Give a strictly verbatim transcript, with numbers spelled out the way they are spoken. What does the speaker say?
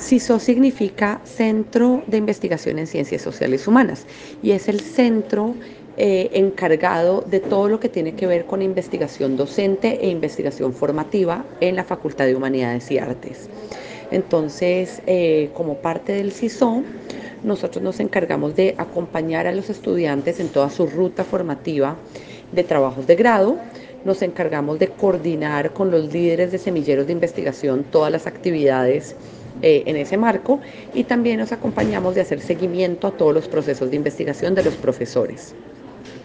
CISO significa Centro de Investigación en Ciencias Sociales Humanas y es el centro eh, encargado de todo lo que tiene que ver con investigación docente e investigación formativa en la Facultad de Humanidades y Artes. Entonces, eh, como parte del CISO, nosotros nos encargamos de acompañar a los estudiantes en toda su ruta formativa de trabajos de grado. Nos encargamos de coordinar con los líderes de semilleros de investigación todas las actividades eh, en ese marco y también nos acompañamos de hacer seguimiento a todos los procesos de investigación de los profesores.